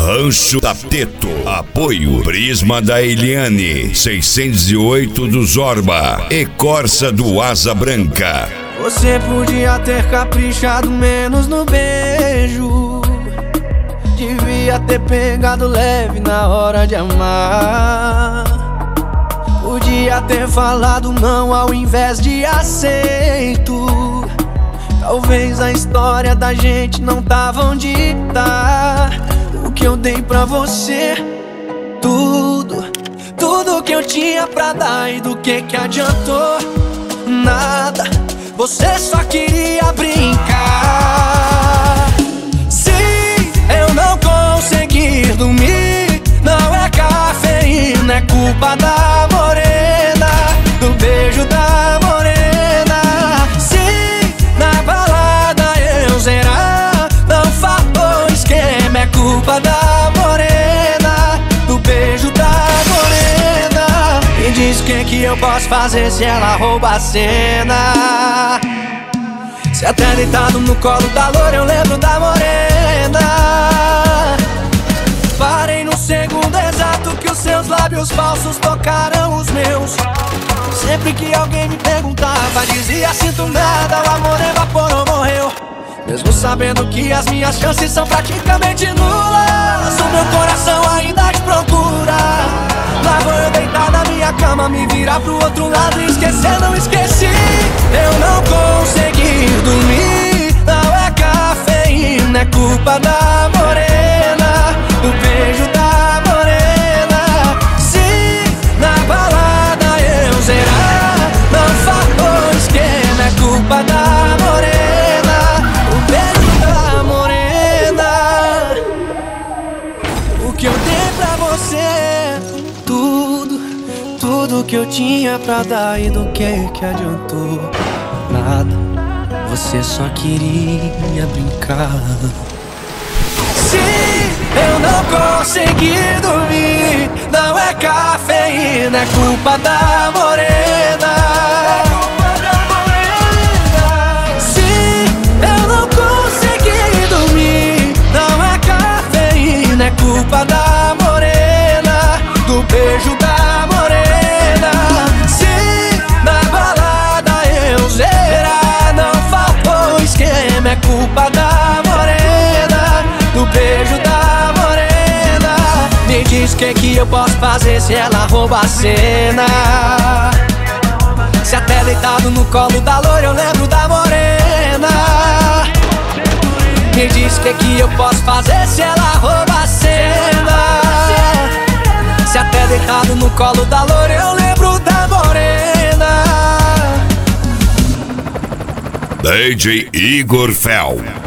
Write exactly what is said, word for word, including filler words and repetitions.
Rancho Tapeto. Apoio Prisma da Eliane, seiscentos e oito do Zorba e Corsa do Asa Branca. Você podia ter caprichado menos no beijo, devia ter pegado leve na hora de amar. Podia ter falado não ao invés de aceito. Talvez a história da gente não tava onde tá. O que eu dei pra você, tudo, tudo que eu tinha pra dar, e do que que adiantou? Nada, você só queria brincar. Se eu não conseguir dormir, não é cafeína, é culpa da morena, do beijo da morena. Se na balada eu zerar, não faltou esquema, é culpa da morena, do beijo da morena. Me diz o que que eu posso fazer se ela rouba a cena. Se até deitado no colo da loura eu lembro da morena. Parei no segundo exato que os seus lábios falsos tocaram os meus. Sempre que alguém me perguntava, dizia sinto nada, o amor evaporou, morreu. Mesmo sabendo que as minhas chances são praticamente nulas, o meu coração ainda te procura. Lá vou eu deitar na minha cama, me virar pro outro lado e esquecer, não esqueci. Eu não consegui dormir, não é cafeína, é culpa da morena, do beijo da morena. Se na balada eu zerar, não faltou esquema, é culpa da morena, o beijo da morena. O que eu dei pra você, tudo, tudo que eu tinha pra dar, e do que que adiantou? Nada, você só queria brincar. Se eu não conseguir dormir, não é cafeína, é culpa da morena. Se eu não conseguir dormir, não é cafeína, é culpa da morena, do beijo da morena. Se na balada eu zerar, não faltou esquema, é culpa da morena, do beijo da morena. Me diz o que que eu posso fazer se ela rouba a cena. Se até deitado no colo da loira eu lembro da morena. Me diz o que que eu posso fazer se ela rouba a cena. Se até deitado no colo da loira eu lembro da morena. D J Igor Fel.